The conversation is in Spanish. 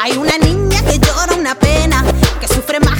Hay una niña que llora una pena, que sufre más